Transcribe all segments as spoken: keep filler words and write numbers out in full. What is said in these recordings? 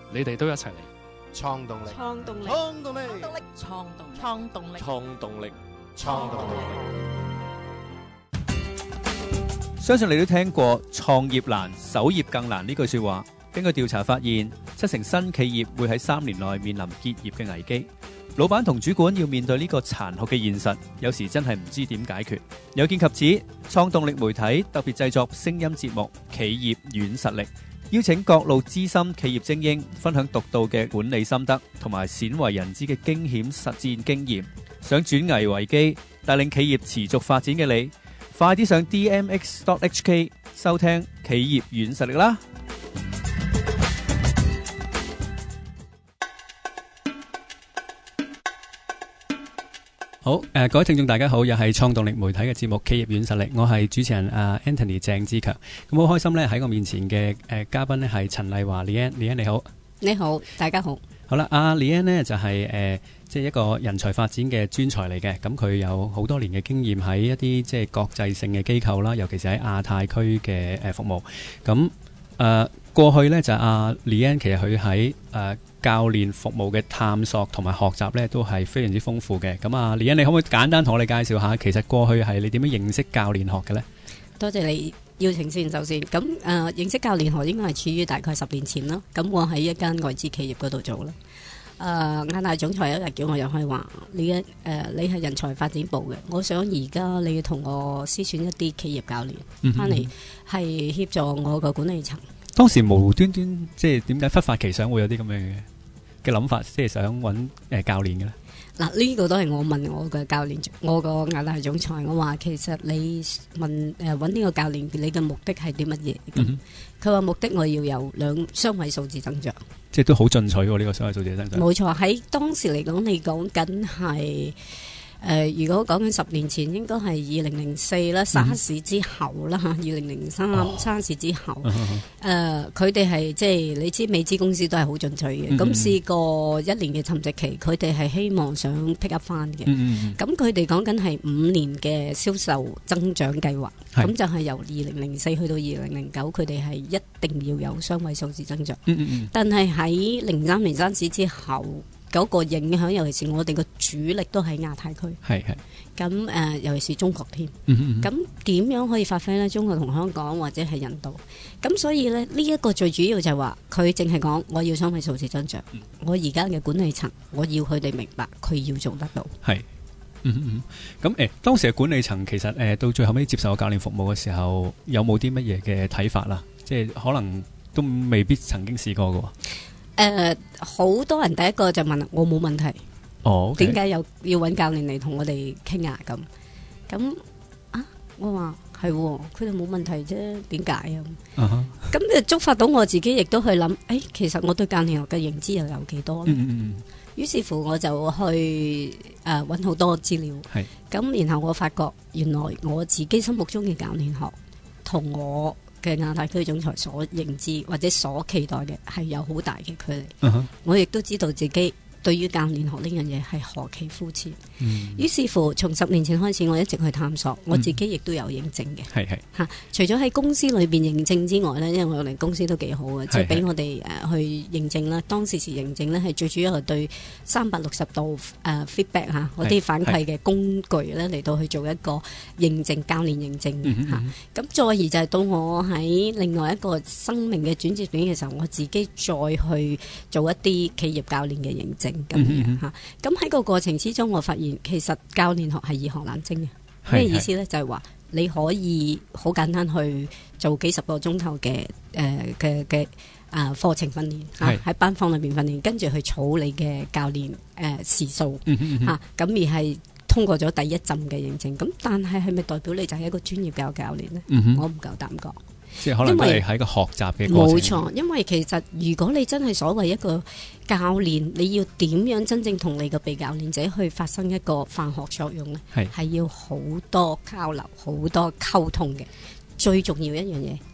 你哋都一齊嚟創動力， 創動力， 創動力， 創動力，創動力， 創動力， 創動力。 相信你都聽過創業難，守業更難呢句說話。根據調查發現，七成新企業會喺三年內面臨結業嘅危機。老闆同主管要面對呢個殘酷嘅現實，有時真係唔知點解決。有見及此，創動力媒體特別製作聲音節目《企業軟實力》，邀請各路資深企業精英分享獨到嘅管理心得同埋鮮為人知嘅驚險實戰經驗。想轉危為機，帶領企業持續發展嘅你，快啲上 D M X dot H K 收聽企業軟實力啦！ 好，誒、呃，各位聽眾大家好，又係創動力媒體嘅節目《企業軟實力》，我係主持人啊 Anthony 鄭志強。咁好開心咧，喺我面前嘅誒、呃、嘉賓咧係陳麗華 Leanne，Leanne 你好。 你好，大家好。 好啦，阿 Leanne呢就係、是、誒、呃、即係一個人才發展嘅專才嚟嘅，咁佢有好多年嘅經驗喺一啲即係國際性嘅機構啦，尤其是喺亞太區嘅誒服務。咁誒、呃、過去呢，就阿、啊、Leanne 其實佢喺誒教練服務嘅探索同埋學習呢都係非常之豐富嘅。咁啊 Leanne 你可唔可以簡單同我哋介紹下，其實過去係你點樣認識教練學嘅呢？ 多謝你邀請先，首先咁誒、呃、認識教練學應該係處於大概十年前啦。咁我喺一間外資企業嗰度做啦。誒、呃、亞太總裁有一日叫我入去話：你一誒、呃、你係人才發展部嘅，我想而家你要同我篩選一啲企業教練翻嚟，係協助我個管理層。 當時無端端即係點解忽發奇想會有啲咁樣嘅嘅諗法，即係想揾誒教練嘅咧？ 嗱，呢個都係我問我嘅教練，我個亞太總裁，我話其實你問誒揾呢個教練，你嘅目的係啲乜嘢？佢話、嗯、目的我要有兩雙位數字增長， 即係都好進取喎。呢、這個雙位數字增長冇錯，喺當時嚟講，你講緊係。誒、呃，如果講緊十年前，應該係二零零四啦，沙士之後啦嚇，二零零三沙士之後，誒佢哋係即係你知美資公司都係好進取嘅，咁、嗯、試過一年嘅沉寂期，佢哋係希望想 pick up 翻嘅，咁佢哋講緊係五年嘅銷售增長計劃，咁是就係由二零零四去到二零零九，佢哋係一定要有雙位數字增長，嗯嗯嗯但係喺零三年沙士之後。嗰個影響，尤其是我哋個主力都喺亞太區，係係咁誒，尤其是中國添。咁點樣可以發揮呢？中國同香港或者係印度，咁所以呢，呢、這、一個最主要就係話佢淨係講我要雙位數字增長，嗯、我而家嘅管理層，我要佢哋明白佢要做得到。係， 嗯嗯咁誒、欸，當時嘅管理層其實誒、呃、到最後尾接受教練服務嘅時候，有冇啲乜嘢嘅睇法啦？即係可能都未必曾經試過嘅喎。 誒，好、呃、多人第一個就問我冇問題，哦，點解又要揾教練嚟同我哋傾啊？咁咁啊，我話係，佢哋冇問題啫，點解啊？咁就觸發到我自己，亦都去諗，誒、欸，其實我對教練學嘅認知又有幾多咧？嗯嗯嗯。於是乎，我就去誒揾好多資料，係咁是，然後我發覺原來我自己心目中嘅教練學同我嘅亞太區總裁所認知或者所期待嘅係有好大嘅距離，uh huh. 我亦都知道自己對於教練學呢樣嘢係何其膚淺。嗯、於是乎，從十年前開始，我一直去探索，我自己亦都有認證嘅。係係嚇，除咗喺公司裏邊認證之外呢，因為我哋公司都幾好嘅，即係俾我哋誒、呃、去認證啦。當時時認證呢係最主要係對三百六十度誒、呃、feedback 嚇嗰啲反饋嘅工具咧嚟到去做一個認證，教練認證嘅嚇。咁、嗯嗯、再而就係到我喺另外一個生命嘅轉折點嘅時候，我自己再去做一啲企業教練嘅認證。咁樣嚇，咁喺個過程之中，我發現其實教練學係易學難精嘅。咩意思呢？就係話你可以好簡單去做幾十個鐘頭嘅誒嘅嘅啊課程訓練嚇，喺班房裏邊訓練，跟住去儲你嘅教練誒時數嚇，咁而係通過咗第一陣嘅認證。咁但係係咪代表你就係一個專業教教練呢？我唔夠膽講。 即係可能都係喺個學習嘅過程。 冇錯，因為其實如果你真係所謂一個教練，你要點樣真正同你個被教練者去發生一個化學作用呢？係係要好多交流、好多溝通嘅。最重要一樣嘢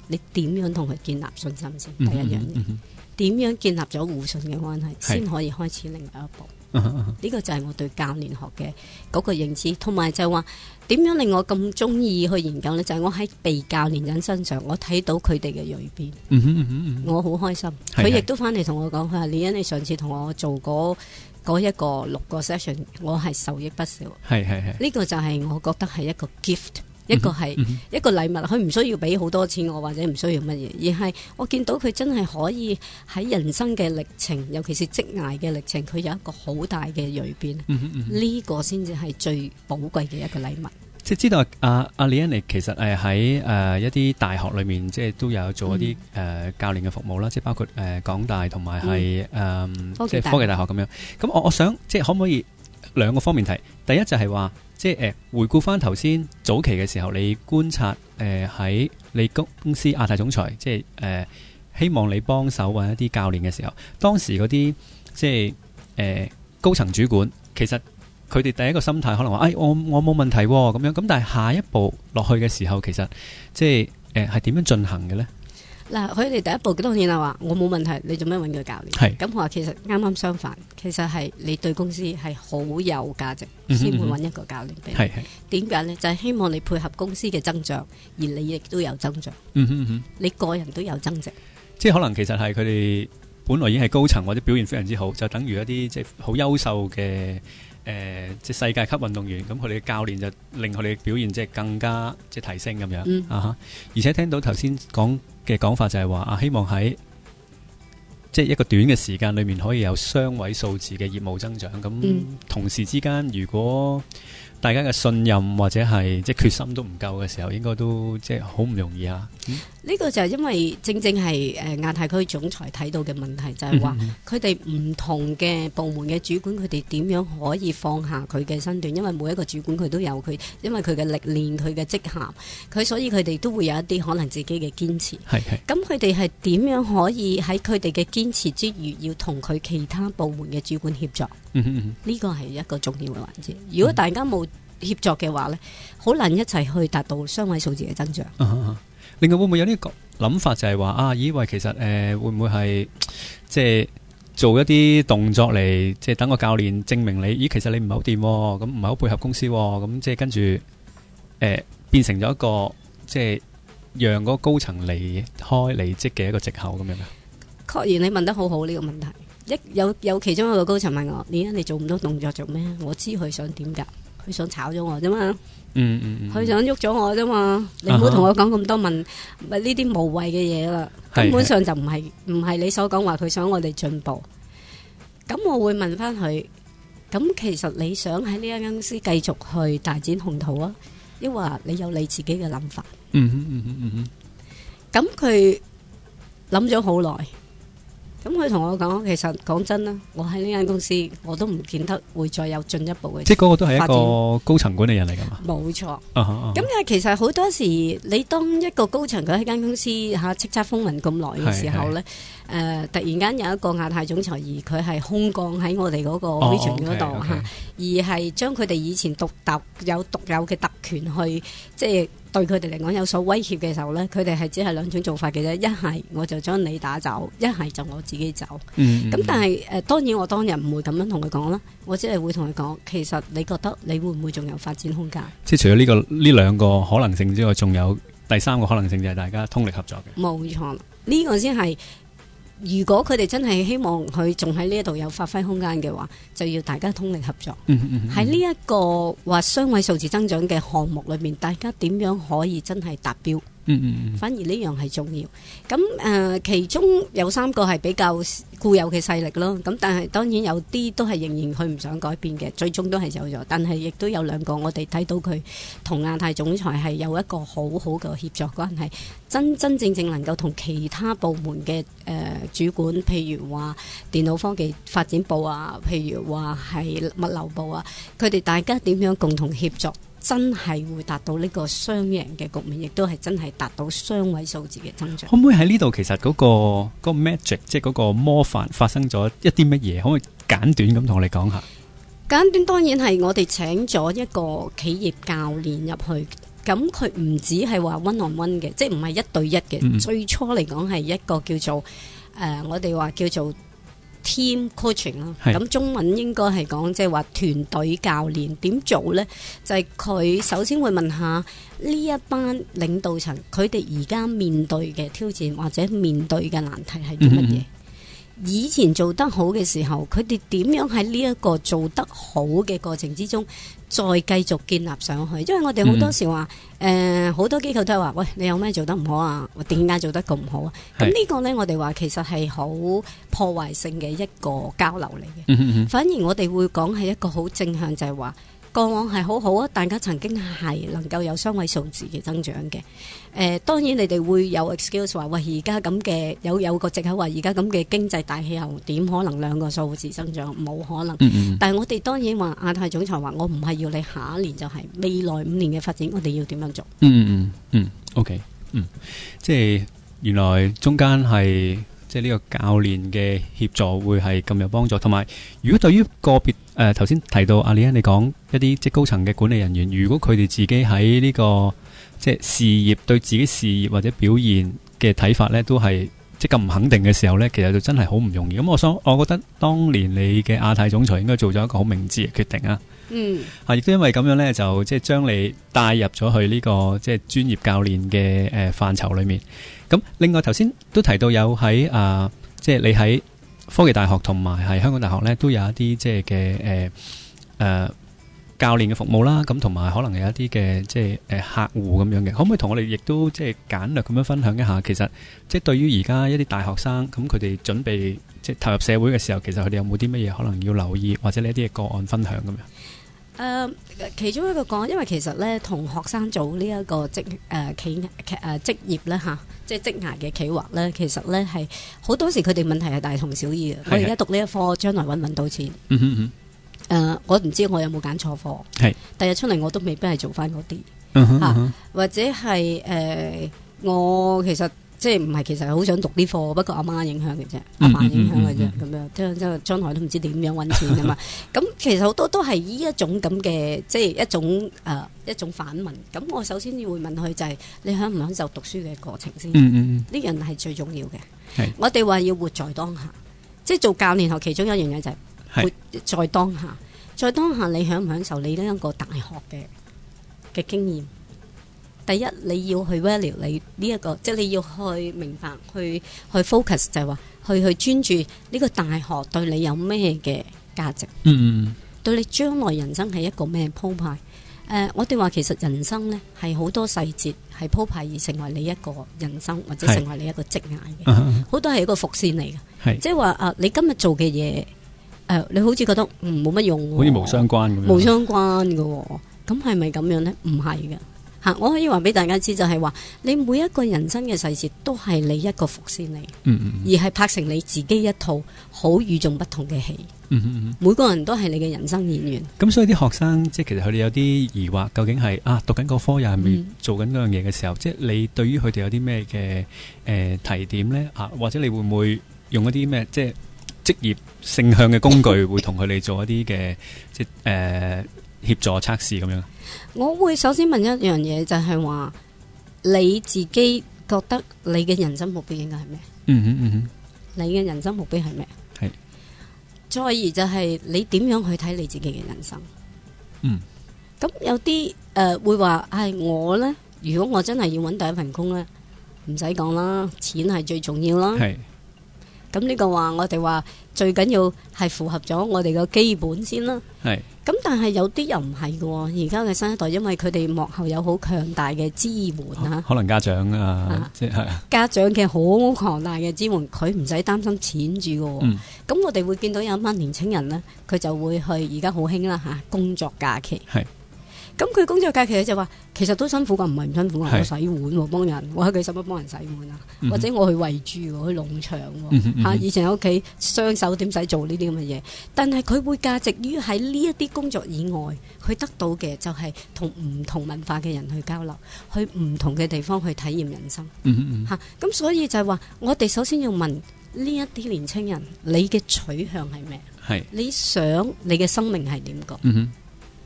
你點樣同佢建立信心先？ 嗯、 第一樣嘢，點、 嗯、 樣建立咗互信嘅關係，先可以開始另外一步。呢、嗯這個就係我對教練學嘅嗰個認知，同埋就係話點樣令我咁中意去研究呢？就係、是、我喺被教練人身上，我睇到佢哋嘅蛻變， 嗯嗯嗯、 我好開心。佢亦都翻嚟同我講，佢話李欣，你上次同我做嗰嗰一個六個 session， 我係受益不少。 係係係， 呢個就係我覺得係一個 gift。一個係一個禮物，佢唔需要俾好多錢我，或者唔需要乜嘢，而係我見到佢真係可以喺人生嘅歷程，尤其是職涯嘅歷程，佢有一個好大嘅蛻變。呢、嗯嗯呢個先至係最寶貴嘅一個禮物。 即係知道阿阿李欣妮其實誒喺誒一啲大學裏面，即係都有做一啲誒、嗯呃、教練嘅服務啦，即係包括誒、呃、港大同埋係誒即係科技大學咁樣。咁我我想即係可唔可以兩個方面提？第一就係話。即係誒、呃，回顧翻頭先早期嘅時候，你觀察誒喺、呃、你公司亞太總裁，即係誒、呃、希望你幫手揾一啲教練嘅時候，當時嗰啲即係誒、呃、高層主管，其實佢哋第一個心態可能話，誒、哎、我我冇問題咁、哦、樣，咁但係下一步落去嘅時候，其實即係誒係點樣進行嘅咧？ 嗱，佢哋第一步當然係話我冇問題，你做咩揾個教練？係咁，我話其實啱啱相反，其實係你對公司係好有價值，先會揾一個教練俾你。係係點解呢？就係、是、希望你配合公司嘅增長，而你亦都有增長。嗯哼哼，你個人都有增值。即係可能其實係佢哋本來已經係高層或者表現非常之好，就等於一啲即係好優秀嘅。誒、呃，即係世界級運動員，咁佢哋嘅教練就令佢哋表現即係更加即係提升咁樣、嗯、啊哈！而且聽到頭先講嘅講法就係話啊，希望喺即係一個短嘅時間裏面可以有雙位數字嘅業務增長。咁、嗯、同時之間，如果大家嘅信任或者係即係決心都唔夠嘅時候，應該都即係好唔容易啊！呢、嗯這個就係因為正正係誒亞太區總裁睇到嘅問題，就係話佢哋唔同嘅部門嘅主管，佢哋點樣可以放下佢嘅身段？因為每一個主管佢都有佢，因為佢嘅歷練、佢嘅職銜，佢所以佢哋都會有一啲可能自己嘅堅持。係係。咁佢哋係點樣可以喺佢哋嘅堅持之餘，要同佢其他部門嘅主管協作？嗯哼嗯哼，呢個係一個重要嘅環節。如果大家冇協作嘅話呢，好難一齊去達到雙位數字嘅增長。啊啊、另外會唔會有啲諗法就係話啊？以為其實誒、呃、會唔會係即係做一啲動作嚟，即係等個教練證明你，咦其實你唔係好掂，咁唔係好配合公司，咁即係跟住誒、呃、變成咗一個即係讓嗰個高層離開離職嘅一個藉口咁樣啊？確然你問得好好呢、這個問題。一有有其中一個高層問我：點解你做唔到動作做咩？我知佢想點㗎。佢想炒咗我啫嘛，嗯嗯嗯，佢想喐咗我啫嘛，你唔好同我講咁多問，咪呢啲無謂嘅嘢啦，根本上就唔係唔係你所講話佢想我哋進步。咁我會問翻佢，咁其實你想喺呢間公司繼續去大展宏圖啊，抑或你有你自己嘅諗法？嗯哼嗯哼嗯哼，咁佢諗咗好耐。咁佢同我講，其實講真啦，我喺呢間公司，我都唔見得會再有進一步嘅。即係嗰個都係一個高層管理人嚟噶嘛？冇錯。咁、uh-huh, uh-huh. 但係其實好多時，你當一個高層佢喺間公司吓叱咤風雲咁耐嘅時候咧，誒、呃，突然間有一個亞太總裁，而佢係空降喺我哋嗰個 region 嗰度吓，而係將佢哋以前獨特有獨有嘅特權去即係。對佢哋嚟講有所威脅嘅時候呢，佢哋係只係兩種做法嘅啫。一係我就將你打走，一係就我自己走。咁、嗯、但係誒、呃，當然我當日唔會咁樣同佢講啦。我只係會同佢講，其實你覺得你會唔會仲有發展空間？即係除咗呢、這個呢兩個可能性之外，仲有第三個可能性就係大家通力合作嘅。冇錯，呢、這個先係。如果佢哋真係希望佢仲喺呢一度有發揮空間嘅話，就要大家通力合作。喺呢一個話雙位數字增長嘅項目裏面，大家點樣可以真係達標？嗯嗯嗯，反而呢樣係重要。咁誒、呃，其中有三個係比較固有嘅勢力咯。咁但係當然有啲都係仍然佢唔想改變嘅，最終都係走咗。但係亦都有兩個我哋睇到佢同亞太總裁係有一個好好嘅協作關係，真真正正能夠同其他部門嘅誒、呃、主管，譬如話電腦科技發展部啊，譬如話係物流部啊，佢哋大家點樣共同協作？真係會達到呢個雙贏嘅局面，亦都係真係達到雙位數字嘅增長。可唔可以喺呢度其實嗰、嗰個嗰個 magic， 即係嗰個魔法發生咗一啲乜嘢？可唔可以簡短咁同我哋講下？簡短當然係我哋請咗一個企業教練入去咁佢唔止係話 one on one 嘅，即係唔係一對一嘅。嗯、最初嚟講係一個叫做誒、呃，我哋話叫做 team coaching 啦。咁中文應該係講即係話團隊教練點做呢？就係、是、佢首先會問下呢一班領導層，佢哋而家面對嘅挑戰或者面對嘅難題係啲乜嘢？嗯以前做得好嘅時候，佢哋點樣喺呢一個做得好嘅過程之中，再繼續建立上去？因為我哋好多時話，誒、嗯，好、呃、多機構都係話，喂，你有咩做得唔好啊？點解做得咁唔好啊？咁呢個呢，我哋話其實係好破壞性嘅一個交流嚟嘅。嗯、哼哼反而我哋會講係一個好正向，就係話過往係好好啊，大家曾經係能夠有雙位數字嘅增長嘅。誒、呃，當然你哋會有 excuse 話，喂，而家咁嘅有有個藉口話，而家咁嘅經濟大氣候點可能兩個數字增長？冇可能。嗯嗯但係我哋當然話亞太總裁話，我唔係要你下一年就係未來五年嘅發展，我哋要點樣做？ 嗯嗯嗯嗯 ，OK，嗯，即係原來中間係即係呢個教練嘅協助會係咁有幫助，同埋如果對於個別誒頭先提到阿李欣你講一啲即係高層嘅管理人員，如果佢哋自己喺呢、這個即係事業對自己事業或者表現嘅睇法呢，都係即係咁唔肯定嘅時候呢，其實就真係好唔容易。咁我想，我覺得當年你嘅亞太總裁應該做咗一個好明智嘅決定啊。嗯，啊，亦都因為咁樣呢，就即係將你帶入咗去呢、這個即係專業教練嘅誒範疇裏面。咁另外頭先都提到有喺啊、呃，即係你喺科技大學同埋係香港大學呢，都有一啲即係嘅誒誒教練嘅服務啦。咁同埋可能有一啲嘅即係誒客戶咁樣嘅，可唔可以同我哋亦都即係簡略咁樣分享一下？其實即係對於而家一啲大學生咁，佢哋準備即係投入社會嘅時候，其實佢哋有冇啲乜嘢可能要留意，或者呢一啲嘅個案分享咁樣？ 誒、呃，其中一個講，因為其實咧，同學生做呢一個職誒企誒職業咧嚇，即係職涯嘅企劃咧，其實咧係好多時佢哋問題係大同小異嘅。我而家讀呢一科，將來揾唔揾到錢？嗯哼哼。誒、呃，我唔知我有冇揀錯科。係。第日出嚟我都未必係做翻嗰啲。嗯哼嗯哼。或者係誒、呃，我其實。即係唔係其實係好想讀啲課，不過阿媽影響嘅啫，阿爸影響嘅啫，咁樣即係即係將來都唔知點樣揾錢啊嘛。咁其實好多都係呢一種咁嘅，即係一種誒、呃、一種反問。咁我首先要會問佢就係、是、你享唔享受讀書嘅過程先？呢、嗯嗯嗯、樣係最重要嘅。我哋話要活在當下，即係做教練學其中一樣嘢就係活在當下。在當下你享唔享受你呢一個大學嘅嘅經驗？第一，你要去 value 你呢、這、一個，即係你要去明白，去去 focus 就係話，去去專注呢個大學對你有咩嘅價值，嗯嗯，對你將來人生係一個咩鋪排？誒、呃，我哋話其實人生呢係好多細節係鋪排而成為你一個人生或者成為你一個職涯嘅，好、uh-huh. 多係一個伏線嚟嘅，即係話啊，你今日做嘅嘢，誒、呃，你好似覺得唔冇乜用， 好似冇相關咁樣， 冇相關嘅，咁係咪咁樣呢？唔係嘅。我可以話俾大家知，就係話你每一個人生嘅細節都係你一個伏線嚟，嗯嗯而係拍成你自己一套好與眾不同嘅戲。嗯嗯每個人都係你嘅人生演員。 咁所以啲學生即係其實佢哋有啲疑惑，究竟係啊讀緊個科又係咪做緊嗰樣嘢嘅時候，嗯、即係你對於佢哋有啲咩嘅誒提點呢？啊，或者你會唔會用一啲咩即係職業性向嘅工具，會同佢哋做一啲嘅即係誒？呃協助測試咁樣， 我會首先問一樣嘢，就係話你自己覺得你嘅人生目標應該係咩？嗯哼嗯哼，你嘅人生目標係咩？係。再而就係你點樣去睇你自己嘅人生？嗯。咁有啲誒、呃、會話，唉、哎，我呢，如果我真係要揾第一份工呢，唔使講啦，錢係最重要啦。係。咁呢個話我哋話最緊要係符合咗我哋嘅基本先啦。係。咁但係有啲又唔係嘅，而家嘅新一代因為佢哋幕後有好強大嘅支援啊， 可能家長啊，啊即係家長嘅好強大嘅支援，佢唔使擔心錢住嘅。咁、嗯、我哋會見到有一班年青人呢，佢就會去而家好興啦吓，工作假期。係。咁佢工作假期咧就話，其實都辛苦噶，唔係唔辛苦啊！我洗碗幫人，我喺佢使乜幫人洗碗啊？嗯、或者我去餵豬，我去農場吓、嗯，以前喺屋企雙手點使做呢啲咁嘅嘢？但係佢會價值於喺呢一啲工作以外，佢得到嘅就係同唔同文化嘅人去交流，去唔同嘅地方去體驗人生。吓、嗯、咁、嗯、所以就係話，我哋首先要問呢一啲年青人，你嘅取向係咩？係你想你嘅生命係點講？嗯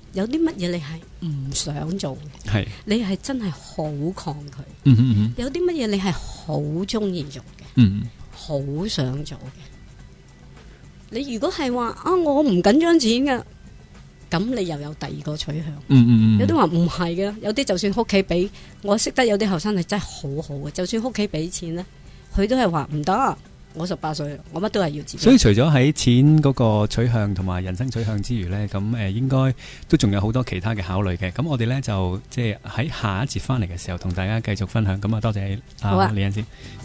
有啲乜嘢你係唔想做嘅， 係你係真係好抗拒。 嗯嗯嗯， 有啲乜嘢你係好中意做嘅， 嗯， 好想做嘅。你如果係話啊，我唔緊張錢噶，咁你又有第二個取向。 嗯嗯嗯， 有啲話唔係嘅，有啲就算屋企俾，我識得有啲後生係真係好好嘅，就算屋企俾錢咧，佢都係話唔得。我十八歲，我乜都係要自己。 所以除咗喺錢嗰個取向同埋人生取向之餘呢，咁誒應該都仲有好多其他嘅考慮嘅。咁我哋呢，就即係喺下一節翻嚟嘅時候，同大家繼續分享。咁啊，多謝啊李欣先。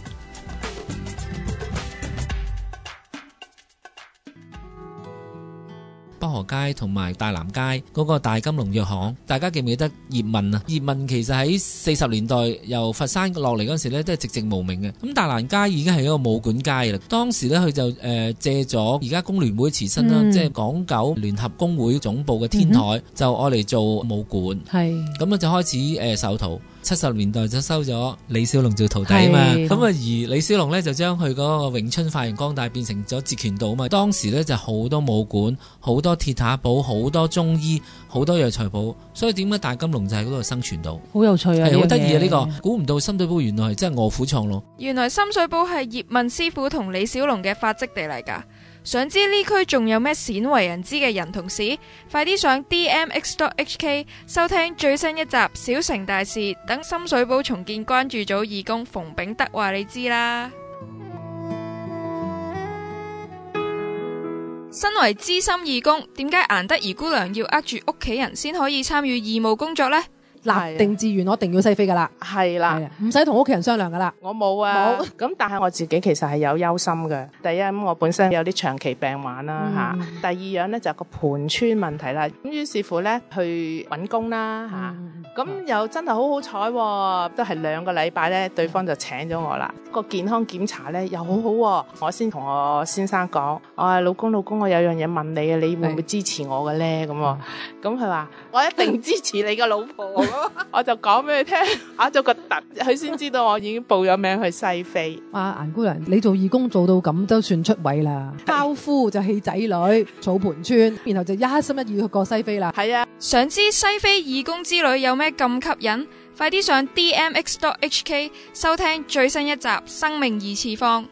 北河街同埋大南街嗰個大金龍藥行，大家記唔記得葉問啊？葉問其實喺四十年代由佛山落嚟嗰時呢，都係寂寂無名嘅。咁大南街已經係一個武館街啦。當時呢，佢就誒、呃、借咗而家工聯會前身啦，嗯、即係港九聯合工會總部嘅天台，嗯、就愛嚟做武館。係咁啊，就開始誒授徒。七十年代就收咗李小龍做徒弟啊嘛，咁啊而李小龍呢，就將佢嗰個詠春發揚光大，變成咗截拳道啊嘛。當時呢，就好多武館，好多鐵打簿，好多中醫，好多藥材鋪，所以點解大金龍就喺嗰度生存到？ 好有趣啊！ 係好得意啊！呢、這個估唔到深水埗原來係真係臥虎藏龍。 原來深水埗係葉問師傅同李小龍嘅發跡地嚟㗎。想知呢區仲有咩鮮為人知嘅人同事？快啲上 D M X dot H K 收聽最新一集《小城大事》，等深水埗重建關注組義工馮炳德話你知啦。身為資深義工，點解顏德儀姑娘要呃住屋企人先可以參與義務工作呢？ 立定志願，我一定要西飛噶啦， 係啦， 唔使同屋企人商量噶啦。 我冇啊，冇。咁但係我自己其實係有憂心嘅。第一，咁我本身有啲長期病患啦吓、嗯。第二樣咧就係個盤村問題啦。咁於是乎咧去揾工啦吓。咁、嗯、又真係好好彩，都係兩個禮拜咧，對方就請咗我啦。個健康檢查咧又好好，我先同我先生講：我話老公老公，我有樣嘢問你啊，你會唔會支持我嘅咧？咁咁佢話我一定支持你個老婆。我就講俾佢聽，打咗個突，佢先知道我已經報咗名去西非。 啊，顏姑娘，你做義工做到咁都算出位啦。包夫就棄仔女，草盤村，然後就一心一意去過西非啦。 係啊， 想知西非義工之旅有咩咁吸引？快啲上 D M X dot H K 收聽最新一集《生命二次方》。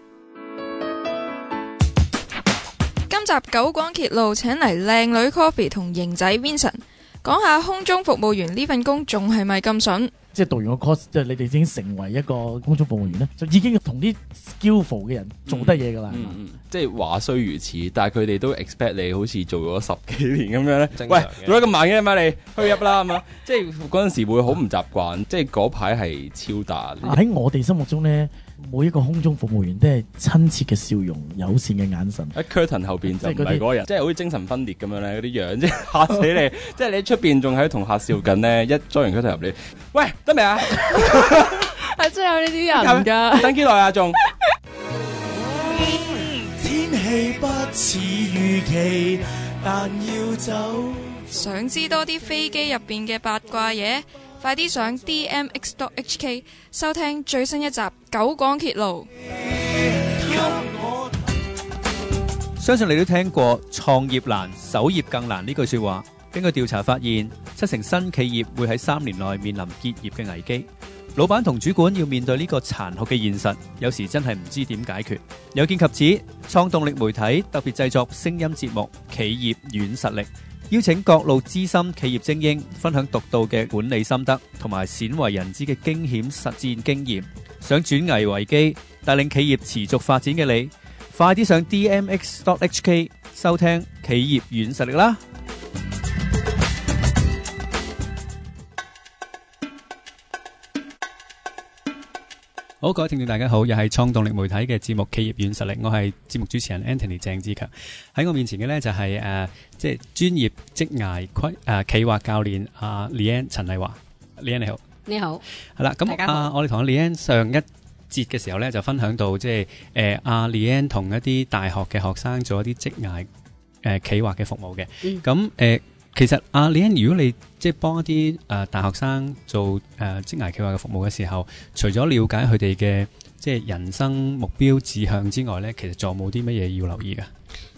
今集九廣鐵路請嚟靚女 Coffee 同型仔 Vincent。講下空中服務員呢份工仲係咪咁筍？ 即係讀完個 course，即係你哋已經成為一個空中服務員咧，就已經同啲 skillful 嘅人做得嘢噶啦。 嗯嗯，即係話雖如此，但係佢哋都 expect 你好似做咗十幾年咁樣咧。喂，做得咁慢嘅咩？你去入啦咁啊！即係嗰陣時會好唔習慣，即係嗰排係超大。 喺我哋心目中咧，每一個空中服務員都係親切嘅笑容、友善嘅眼神。 喺 curtain 後邊就唔係嗰個人，即係好似精神分裂咁樣咧，嗰啲樣即係嚇死你。即係你喺出邊仲喺同客笑緊咧，一裝完 curtain 入嚟，喂得未啊？ 係真係有呢啲人㗎。 等幾耐啊？仲天氣不似預期，但要走。 想知多啲飛機入邊嘅八卦嘢？快啲上 D M X dot H K 收聽最新一集《九廣鐵路》。 相信你都聽過創業難，守業更難呢句說話。根據調查發現，七成新企業會喺三年內面臨結業嘅危機。老闆同主管要面對呢個殘酷嘅現實，有時真係唔知點解決。有見及此，創動力媒體特別製作聲音節目《企業軟實力》，邀請各路資深企業精英分享獨到嘅管理心得同埋鮮為人知嘅驚險實戰經驗。想轉危為機，帶領企業持續發展嘅你，快啲上 D M X dot H K 收聽企業軟實力啦！ 好，各位聽眾大家好，又係創動力媒體嘅節目《企業軟實力》，我係節目主持人 Anthony 鄭志強。喺我面前嘅呢就係、是、誒、呃，即係專業職涯規誒企劃教練阿 Leanne 陳麗華。Leanne 你好， 你好， 係啦。咁啊，我哋同阿 Leanne 上一節嘅時候呢，就分享到即係誒阿 Leanne 同一啲大學嘅學生做一啲職涯誒、呃、企劃嘅服務嘅。咁、嗯、誒。呃其實阿 Leanne，如果你即係幫一啲誒、呃、大學生做誒、呃、職涯企劃嘅服務嘅時候，除咗了，了解佢哋嘅即係人生目標志向之外咧，其實仲有冇啲乜嘢要留意㗎？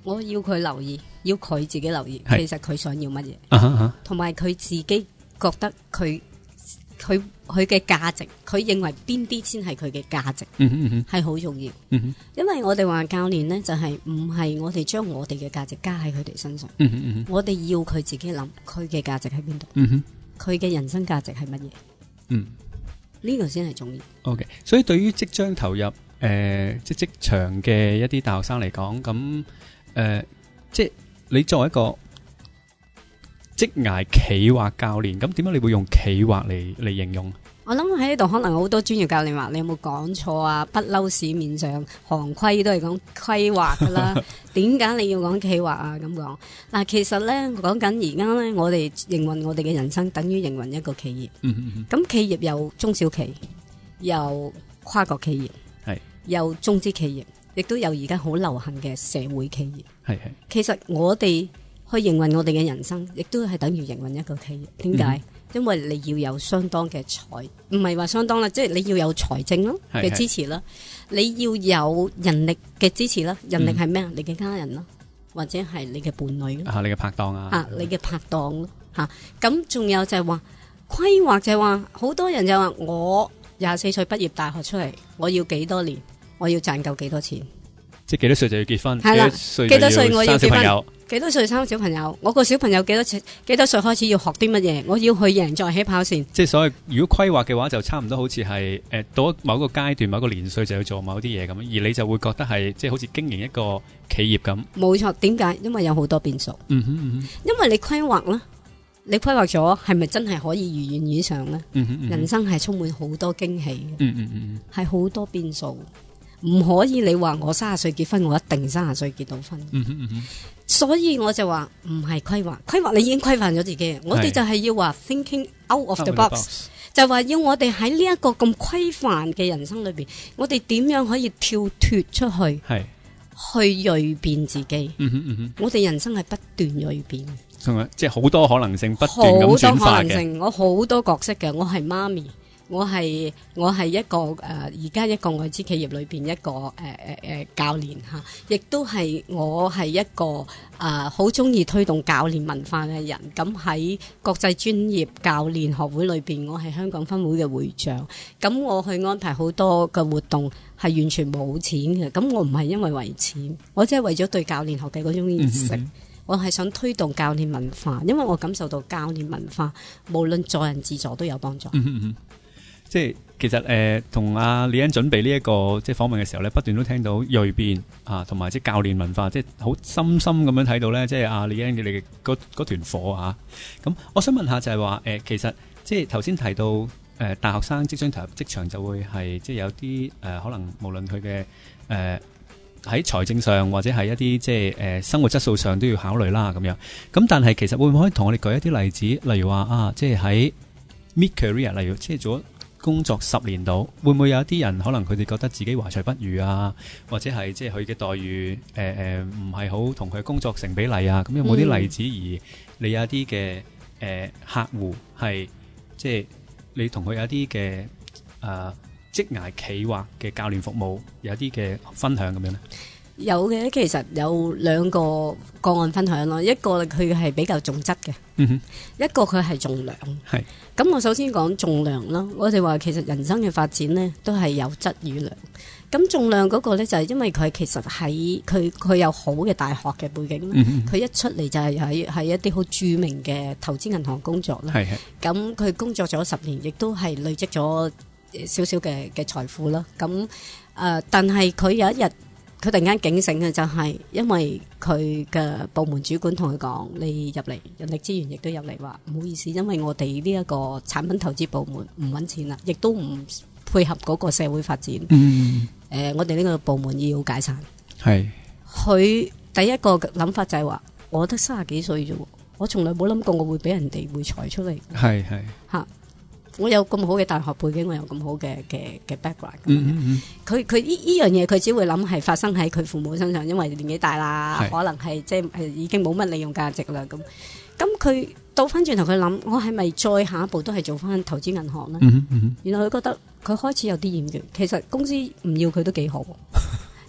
我要佢留意，要佢自己留意， 係其實佢想要乜嘢， 啊哈啊同埋佢自己覺得佢佢佢嘅價值，佢認為邊啲先係佢嘅價值， 嗯哼嗯哼係好重要。 嗯哼因為我哋話教練呢，就係唔係我哋將我哋嘅價值加喺佢哋身上， 嗯哼嗯哼我哋要佢自己諗佢嘅價值喺邊度， 嗯哼佢嘅人生價值係乜嘢， 嗯呢個先係重要。 OK， 所以對於即將投入誒、呃、即職場嘅一啲大學生嚟講，咁誒、呃、即係你作為一個職涯企劃教練，咁點解你會用企劃嚟嚟形容？ 我諗喺呢度可能好多專業教練話你有冇講錯啊？不嬲市面上行規都係講規劃噶啦，點解你要講企劃啊？咁講嗱，其實咧講緊而家咧，我哋營運我哋嘅人生，等於營運一個企業。 嗯嗯嗯。 咁企業有中小企，有跨國企業， 係有中資企業，亦都有而家好流行嘅社會企業。 係係。 其實我哋去營運我哋嘅人生，亦都係等於營運一個企業。點解？嗯因為你要有相當嘅財，唔係話相當啦，即係你要有財政咯嘅支持啦，你要有人力嘅支持啦。人力係咩啊？你嘅家人啦，或者係你嘅伴侶咯， 啊，你嘅拍檔啊， 啊，你嘅拍檔咯，吓咁仲有就係話規劃就係話，好多人就話我廿四歲畢業大學出嚟，我要幾多年，我要賺夠幾多錢， 即係幾多歲就要結婚， 係啦，幾多歲我要結婚。幾多歲生小朋友？我個小朋友幾多歲？幾多歲開始要學啲乜嘢？我要去贏在起跑線。 即係所謂如果規劃嘅話，就差唔多好似係誒到某一個階段、某一個年歲就要做某啲嘢咁，而你就會覺得係即係好似經營一個企業咁。 冇錯，點解？因為有好多變數。 嗯哼嗯哼。 因為你規劃啦，你規劃咗係咪真係可以如願以償呢？ 嗯哼嗯哼。人生係充滿好多驚喜嘅。 嗯嗯嗯。係好多變數，唔可以你話我三十歲結婚，我一定三十歲結到婚。 嗯哼嗯哼。 所以我就話唔係規劃，規劃你已經規範咗自己，我哋就係要話 thinking out of the box，就話要我哋喺呢一個咁規範嘅人生裏邊，我哋點樣可以跳脫出去，去蛻變自己。 嗯哼嗯哼， 我哋人生係不斷蛻變， 即係好多可能性不斷咁轉化嘅。好多可能性， 我好多角色嘅，我係媽咪。我係我係一個誒而家一個外資企業裏邊一個誒誒誒教練嚇，亦都係我係一個誒好中意推動教練文化嘅人。咁喺國際專業教練學會裏邊，我係香港分會嘅會長。咁我去安排好多嘅活動係完全冇錢嘅。咁我唔係因為為錢，我只係為咗對教練學嘅嗰種熱誠。嗯我係想推動教練文化，因為我感受到教練文化無論助人自助都有幫助。 嗯嗯嗯即係其實誒，同阿李欣準備呢一個即係訪問嘅時候咧，不斷都聽到蛻變啊，同埋即係教練文化，即係好深深咁樣睇到咧，即係阿李欣你哋嗰嗰團火啊！咁我想問下就係話誒，其實即係頭先提到誒、呃，大學生即將投入職場就會係即係有啲誒、呃，可能無論佢嘅誒喺財政上或者係一啲即係誒、呃、生活質素上都要考慮啦咁樣。咁但係其實會唔會可以同我哋舉一啲例子，例如話啊，即係喺 mid career， 例如即係做工作十年度，會唔會有一啲人可能佢哋覺得自己懷才不遇啊，或者係即係佢嘅待遇誒誒唔係好同佢工作成比例啊？咁有冇啲例子？嗯、而你有一啲嘅誒客戶係即係你同佢有一啲嘅誒職涯企劃嘅教練服務有一啲嘅分享咁樣咧？ 有嘅，其實有兩個個案分享咯。一個佢係比較重質嘅，嗯哼，一個佢係重量。 係咁，我首先講重量啦。我哋話其實人生嘅發展呢，都係有質與量。咁重量嗰個呢，就係因為佢其實喺佢佢有好嘅大學嘅背景啦。佢、嗯、一出嚟就係喺喺一啲好著名嘅投資銀行工作啦。係係。咁佢工作咗十年，亦都係累積咗少少嘅嘅財富啦。咁誒、呃，但係佢有一日，佢突然間警醒嘅就係，因為佢嘅部門主管同佢講：你入嚟人力資源亦都入嚟話唔好意思，因為我哋呢一個產品投資部門唔揾錢啦，亦都唔配合嗰個社會發展。嗯，誒、呃，我哋呢個部門要解散。係，佢第一個諗法就係話：我得三十幾歲啫，我從來冇諗過我會俾人哋會裁出嚟。係係嚇。我有咁好嘅大學背景，我有咁好嘅嘅嘅 background。嗯，佢佢呢呢樣嘢，佢只會諗係發生喺佢父母身上，因為年紀大啦，可能係即係已經冇乜利用價值啦。咁咁佢倒翻轉頭，佢諗我係咪再下一步都係做翻投資銀行咧？嗯嗯，然後佢覺得佢開始有啲厭倦，其實公司唔要佢都幾好。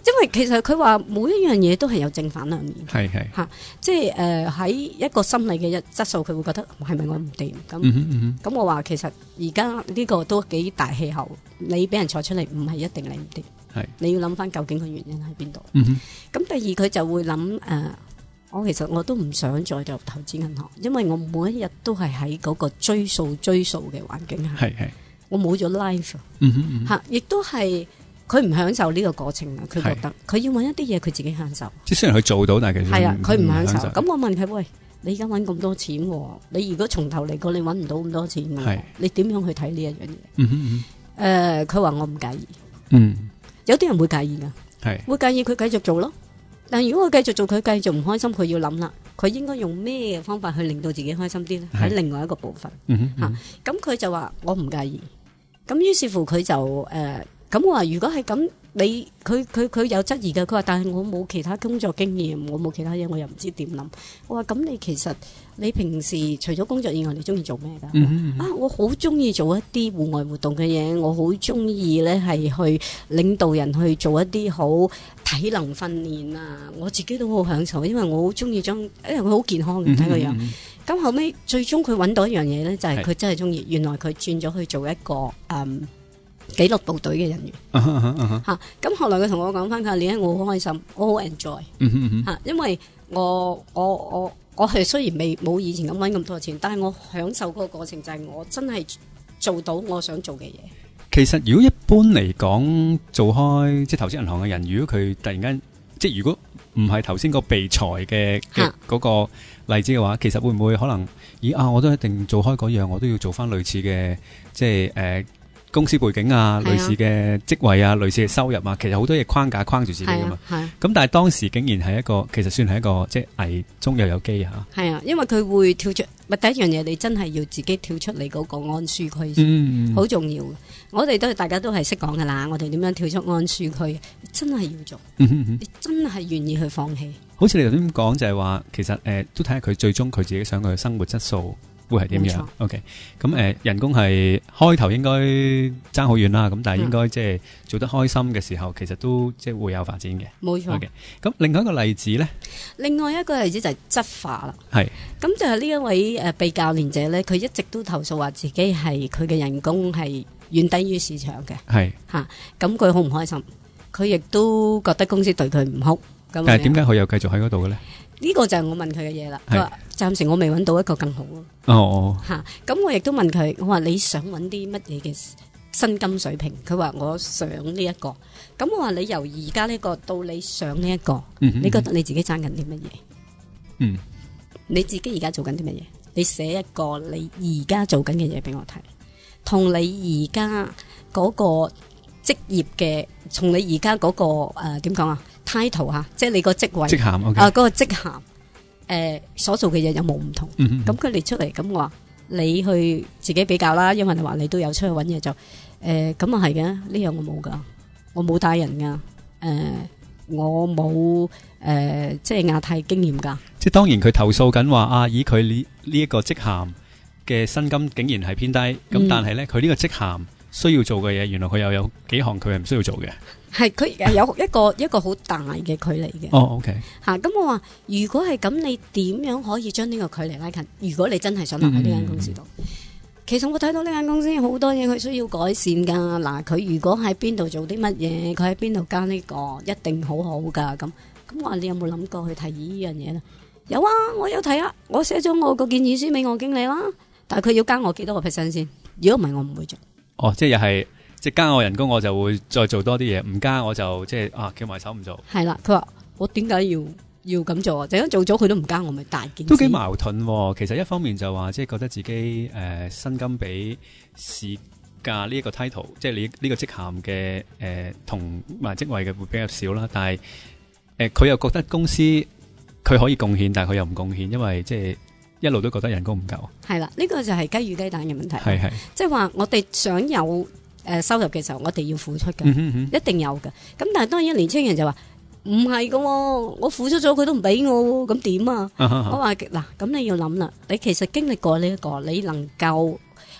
因為其實佢話每一樣嘢都係有正反兩面， 係係嚇，即係誒喺一個心理嘅質素，佢會覺得係咪我唔掂咁？咁、 嗯嗯嗯、 我話其實而家呢個都幾大氣候，你俾人坐出嚟唔係一定你唔掂，係你要諗翻究竟個原因喺邊度。咁、 嗯、 第二佢就會諗誒、呃，我其實我都唔想再做投資銀行，因為我每一日都係喺嗰個追數追數嘅環境下，係係我冇咗 life，嚇，亦都係。佢唔享受呢個過程啊！佢覺得佢要揾一啲嘢佢自己享受。即係雖然佢做到，但係其實係啊，佢唔享受。咁我問佢：喂，你而家揾咁多錢喎？你如果從頭嚟過，你揾唔到咁多錢喎？你點樣去睇呢一樣嘢？嗯嗯嗯。誒，佢話我唔介意。嗯。有啲人會介意㗎。係。會介意佢繼續做咯。但係如果佢繼續做，佢繼續唔開心，佢要諗啦。佢應該用咩方法去令到自己開心啲咧？喺另外一個部分。嗯嗯。嚇！咁佢就話我唔介意。咁於是乎佢就誒。咁我話如果係咁，你佢佢佢有質疑嘅，佢話但係我冇其他工作經驗，我冇其他嘢，我又唔知點諗。我話咁你其實你平時除咗工作以外，你中意做咩㗎？嗯嗯啊，我好中意做一啲戶外活動嘅嘢，我好中意咧係去領導人去做一啲好體能訓練啊！我自己都好享受，因為我好中意將，因為佢好健康嘅睇個樣。咁後尾最終佢揾到一樣嘢咧，就係、是、佢真係中意。原來佢轉咗去做一個嗯。紀律部隊嘅人員嚇，咁、uh huh, uh huh. 啊、後來佢同我講翻，佢話你咧我好開心，我好 enjoy 嚇、uh huh. 啊，因為我我我我係雖然未冇以前咁揾咁多錢，但係我享受嗰個過程就係我真係做到我想做嘅嘢。 其實如果一般嚟講，做開即係投資銀行嘅人，如果佢突然間即係如果唔係頭先個被裁嘅嘅嗰個例子嘅話，其實會唔會可能咦啊？我都一定做開嗰樣，我都要做翻類似嘅即係誒。呃公司背景啊，類似嘅職位啊，類似嘅收入啊，其實好多嘢框架框住自己噶嘛。咁但係當時竟然係一個，其實算係一個即係危中又有機嚇。係啊，因為佢會跳出，咪第一樣嘢，你真係要自己跳出你嗰個安舒區先，好、嗯、重要。我哋都大家都係識講噶啦，我哋點樣跳出安舒區，真係要做。嗯、哼哼你真係願意去放棄。好似你頭先講就係話，其實誒、呃、都睇下佢最終佢自己想佢嘅生活質素會係點樣 ？OK， 咁誒、呃、人工係開頭應該爭好遠啦，咁但係應該即係做得開心嘅時候，其實都即係會有發展嘅。冇錯。OK，咁另外一個例子咧，另外一個例子就係質化啦。係。咁就係呢一位誒被教練者咧，佢一直都投訴話自己係佢嘅人工係遠低於市場嘅。係。嚇，咁佢好唔開心，佢亦都覺得公司對佢唔好。咁但係點解佢又繼續喺嗰度嘅咧？呢個就係我問佢嘅嘢啦。佢話暫時我未揾到一個更好咯。哦，嚇！咁我亦都問佢，我話你想揾啲乜嘢嘅薪金水平？佢話我想呢一個。咁我話你由而家呢個到你想呢一個，你覺得你自己爭緊啲乜嘢？嗯，你自己而家做緊啲乜嘢？你寫一個你而家做緊嘅嘢俾我睇，同你而家嗰個職業嘅，從你而家嗰個誒點講啊？title 吓，即係你個職位，職銜 okay. 啊，嗰、那個職銜，誒、呃，所做嘅嘢有冇唔同？咁佢列出嚟，咁我話你去自己比較啦，因為你話你都有出去搵嘢做，誒、呃，咁啊係嘅，呢樣我冇噶，我冇帶人噶，誒、呃，我冇誒、呃，即係亞太經驗噶。即係當然佢投訴緊話啊，以佢呢呢一個職銜嘅薪金竟然係偏低，咁、嗯、但係咧佢呢個職銜需要做嘅嘢，原來佢又有幾項佢係唔需要做嘅。係佢有一個一個好大嘅距離嘅。哦 ，OK。吓，咁我話如果係咁，你點樣可以將呢個距離拉近？如果你真係想留喺呢間公司度，嗯、其實我睇到呢間公司好多嘢佢需要改善噶。嗱，佢如果喺邊度做啲乜嘢，佢喺邊度加呢個，一定好好噶。咁咁我話你有冇諗過去提議呢樣嘢咧？有啊，我有睇啊，我寫咗我個建議書俾我經理啦。但係佢要加我幾多個 percent 先？如果唔係，我唔會做。哦，即係又係。即係加我人工，我就會再做多啲嘢；唔加我就即係啊，翹埋手唔做。係啦，佢話我點解要要咁做啊？就咁做咗佢都唔加我，咪大件事。都幾矛盾喎。其實一方面就話即係覺得自己誒薪、呃、金比市價呢一個 title， 即係你呢個職銜嘅誒同埋職位嘅會比較少啦。但係誒佢又覺得公司佢可以貢獻，但係佢又唔貢獻，因為即係一路都覺得人工唔夠。係啦，呢、這個就係雞與雞蛋嘅問題。係係，即係話我哋想有。誒收入嘅時候，我哋要付出嘅，嗯哼哼一定有嘅。咁但係當然年青人就話唔係嘅喎，我付出咗佢都唔俾我，咁點啊？啊哈哈我話嗱，咁你要諗啦，你其實經歷過呢、這、一個，你能夠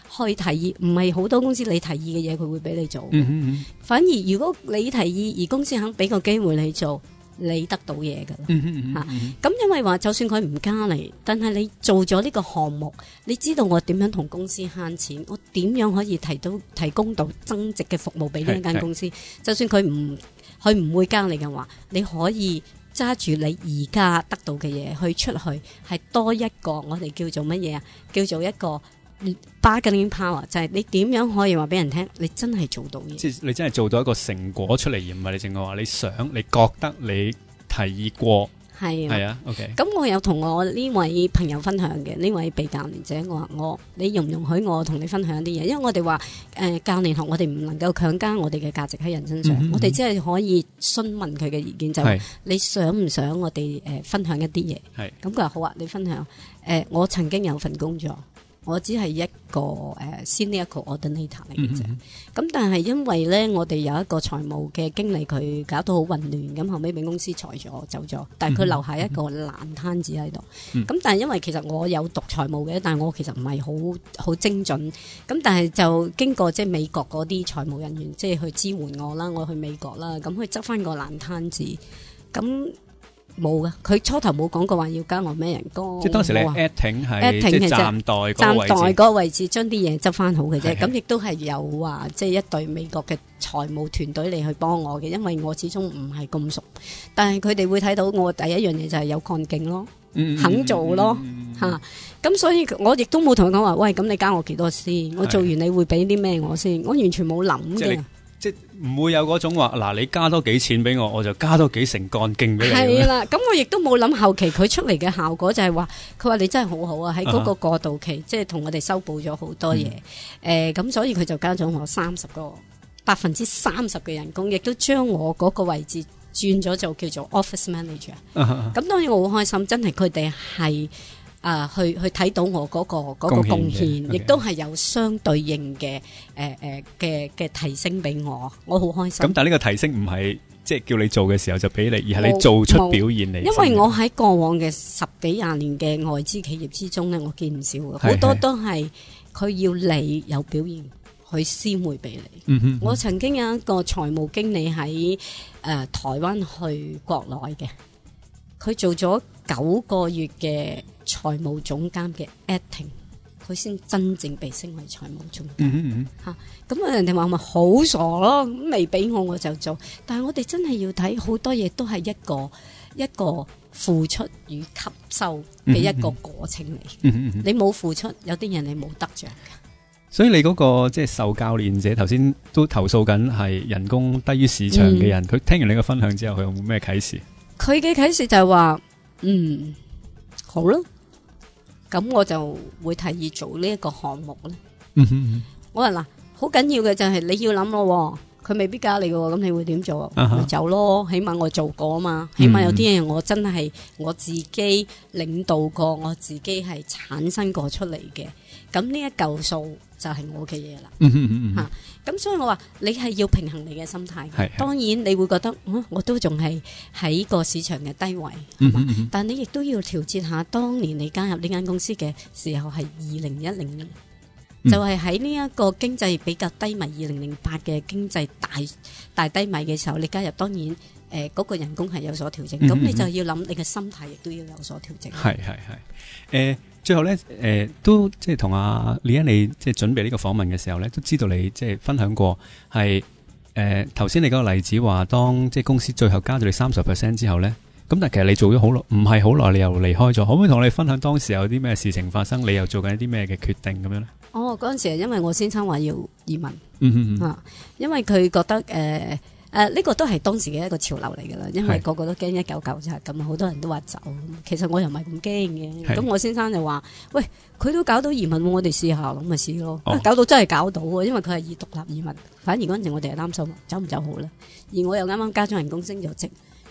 去提議，唔係好多公司你提議嘅嘢佢會俾你做。 嗯嗯嗯反而如果你提議而公司肯俾個機會你做，你得到嘢㗎啦。 嗯嗯嗯嚇咁因為話就算佢唔加你，但係你做咗呢個項目，你知道我點樣同公司慳錢，我點樣可以提到提供到增值嘅服務俾呢一間公司。就算佢唔佢唔會加你嘅話，你可以揸住你而家得到嘅嘢去出去，係多一個我哋叫做乜嘢啊？叫做一個 bargaining power，就係你點樣可以話俾人聽，你真係做到嘢。 即係你真係做到一個成果出嚟，而唔係你淨係話你想，你覺得你提議過。 係係啊 ，OK。 咁我有同我呢位朋友分享嘅，呢位被教練者，我話我你容唔容許我同你分享啲嘢？因為我哋話誒教練學，我哋唔能夠強加我哋嘅價值喺人身上， 嗯嗯我哋只係可以詢問佢嘅意見，就係你想唔想我哋誒、呃、分享一啲嘢？ 係咁佢話好啊，你分享。誒、呃，我曾經有份工作。我只係一個誒 senior coordinator 嚟嘅啫，咁、嗯、但係因為咧，我哋有一個財務嘅經理，佢搞到好混亂，咁後尾俾公司裁咗走咗，但係佢留下一個爛攤子喺度。咁、嗯、但係因為其實我有讀財務嘅，但係我其實唔係好好精準，咁但係就經過即係美國嗰啲財務人員即係去支援我啦，我去美國啦，咁佢執翻個爛攤子，咁。冇噶，佢初頭冇講過話要加我咩人工。 即係當時你 acting 係即係站代嗰個位置， 站代嗰個位置將啲嘢執翻好嘅啫。咁亦都係有話即係一隊美國嘅財務團隊嚟去幫我嘅，因為我始終唔係咁熟。但係佢哋會睇到我第一樣嘢就係有幹勁咯，嗯、肯做咯嚇。咁、嗯啊、所以我亦都冇同佢講話，喂，咁你加我幾多先？我做完你會俾啲咩我先？我完全冇諗嘅。 即係唔會有嗰種話嗱，你加多幾錢俾我，我就加多幾成幹勁俾你。 係啦，咁我亦都冇諗後期佢出嚟嘅效果就係話，佢話你真係好好啊！喺嗰個過渡期，uh-huh. 即係同我哋修補咗好多嘢。誒、嗯，咁、呃、所以佢就加咗我三十個百分之三十嘅人工，亦都將我嗰個位置轉咗就叫做 office manager。咁、uh-huh. 當然我好開心，真係佢哋係。啊，去去睇到我嗰、嗰個嗰、嗰個貢獻，亦都係有相對應嘅誒誒嘅嘅提升俾我，我好開心。 咁但係呢個提升唔係即係叫你做嘅時候就俾你，而係你做出表現嚟。 因為我喺過往嘅十幾廿年嘅外資企業之中咧，我見唔少嘅，好多都係佢要你有表現，佢先會俾你。嗯哼嗯，我曾經有一個財務經理喺誒、呃、台灣去國內嘅，佢做咗九個月嘅財務總監嘅 acting， 佢先真正被升為財務總監。嗯嗯吓，咁啊人哋話咪好傻咯，未俾我我就做，但係我哋真係要睇好多嘢，都係一個一個付出與吸收嘅一個過程嚟。嗯嗯嗯，你冇付出，有啲人你冇得着嘅。 所以你嗰、那個即係受教練者頭先都投訴緊係人工低於市場嘅人，佢、嗯、聽完你個分享之後，佢有冇咩啟示？佢嘅啟示就係話，嗯，好啦。咁我就會提議做呢一個項目咧。嗯哼，我話嗱，好緊要嘅就係你要諗咯，佢未必加你嘅，咁你會點做？咪、uh-huh. 走咯，起碼我做過啊嘛，起碼有啲嘢我真係我自己領導過，我自己係產生過出嚟嘅。咁呢一嚿數就係我嘅嘢啦。嗯哼嗯哼，吓，咁所以我話你係要平衡你嘅心態。係，當然你會覺得，嗯、我都仲係喺個市場嘅低位，係嘛？但你亦都要調節下，當年你加入呢間公司嘅時候係二零一零年，嗯、就係喺呢一個經濟比較低迷，二零零八嘅經濟大大低迷嘅時候，你加入，當然誒嗰、呃那個人工係有所調整。咁、嗯、你就要諗，你嘅心態亦都要有所調整。係係係，誒。最後咧，誒、呃、都即係同阿李欣你即係準備呢個訪問嘅時候咧，都知道你即係分享過係誒頭先你嗰個例子話，當即係公司最後加咗你三十 percent 之後咧，咁但係其實你做咗好耐，唔係好耐你又離開咗，可唔可以同我哋分享當時有啲咩事情發生，你又做緊一啲咩嘅決定咁樣咧？哦，嗰陣時係因為我先生話要移民，嗯嗯啊，因為佢覺得誒。呃誒、呃，呢、這個都係當時嘅一個潮流嚟噶啦，因為個個都驚一九九七，咁好多人都話走，其實我又唔係咁驚嘅。咁我先生就話：喂，佢都搞到移民，我哋試下，咁咪試咯。哦、搞到真係搞到，因為佢係以獨立移民，反而嗰陣時我哋係擔心走唔走好咧。而我又啱啱加咗人工升咗職，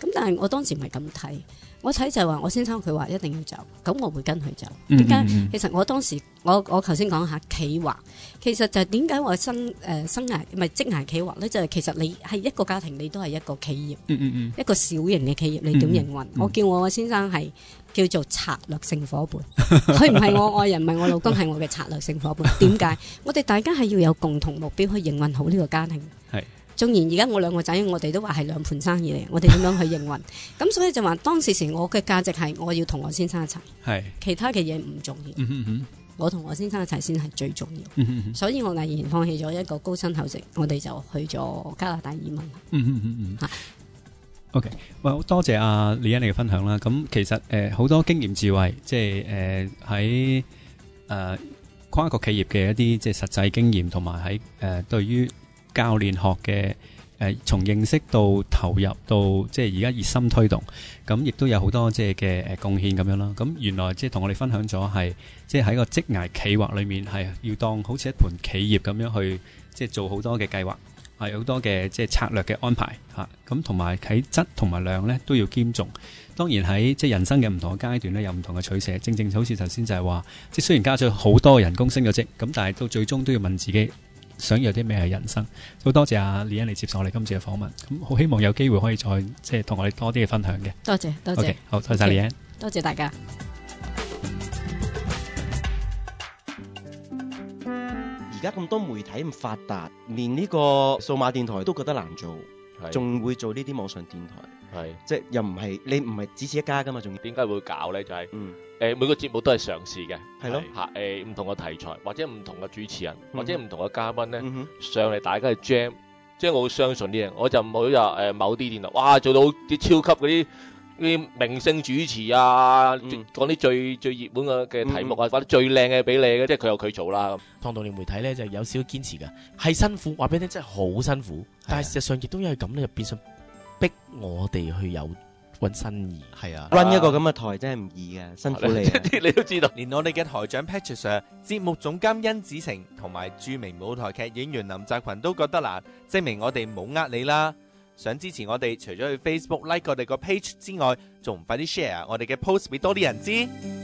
咁但係我當時唔係咁睇，我睇就係話我先生佢話一定要走，咁我會跟佢走。點解？其實我當時我我頭先講下企劃，其實就係點解我生誒、呃、生涯唔係職涯企劃咧？就係、是、其實你係一個家庭，你都係一個企業，嗯嗯嗯一個小型嘅企業，你點營運？嗯嗯我叫我嘅先生係叫做策略性伙伴，佢唔係我愛人，唔係我老公，係我嘅策略性伙伴。點解？我哋大家係要有共同目標去營運好呢個家庭。係。縱然而家我兩個仔，我哋都話係兩盤生意嚟，我哋點樣去營運？咁所以就話當時時我嘅價值係我要同我先生一齊，係其他嘅嘢唔重要。嗯哼哼我同我先生一齊先係最重要。嗯哼哼所以我毅然放棄咗一個高薪厚職，我哋就去咗加拿大移民。嗯哼哼哼 OK， well, 多謝阿李欣你嘅分享啦。咁其實誒好、呃、多經驗智慧，即係誒喺誒跨國企業嘅一啲即係實際經驗，同埋喺誒對於教練學嘅誒，從認識到投入到即係而家熱心推動，咁亦都有好多即係嘅誒貢獻咁樣啦。咁原來即係同我哋分享咗係，即係喺個職涯企劃裏面係要當好似一盤企業咁樣去，即係做好多嘅計劃，係好多嘅即係策略嘅安排嚇。咁同埋喺質同埋量咧都要兼重。當然喺即係人生嘅唔同嘅階段咧，有唔同嘅取捨。正正好似頭先就係話，即係雖然加咗好多人工升咗職，咁但係到最終都要問自己。想要啲咩係人生？好多謝阿李欣嚟接受我哋今次嘅訪問，咁好希望有機會可以再即係同我哋多啲嘅分享嘅。 多謝多謝，okay, 好多謝李欣， 多謝大家。 而家咁多媒體咁發達，連呢個數碼電台都覺得難做，仲會做呢啲網上電台，係即係又唔係你唔係只此一家噶嘛？仲點解會搞咧？就係、是、嗯。誒每個節目都係嘗試嘅，係咯嚇誒唔同嘅題材，或者唔同嘅主持人，嗯、或者唔同嘅嘉賓咧、嗯、上嚟，大家去 jam，即係我會相信啲嘢，我就唔好話誒某啲電台，哇做到啲超級嗰啲啲明星主持啊，講、嗯、啲最最熱門嘅嘅題目啊，或者最靚嘅俾你嘅，即係佢有佢做啦。 創造年媒體咧就有少少堅持嘅，係辛苦，話俾你聽真係好辛苦，但係事實上亦都因為咁咧，就變相逼我哋去有。揾新意係啊 ，run 一個咁嘅台真係唔易嘅，辛苦你、啊。 你都知道，連我哋嘅台長 Patrick Sir、節目總監甄子成同埋著名舞台劇演員林澤群都覺得難，證明我哋冇呃你啦。想支持我哋，除咗去 Facebook like 我哋個 page 之外，仲唔快啲 share 我哋嘅 post 俾多啲人知？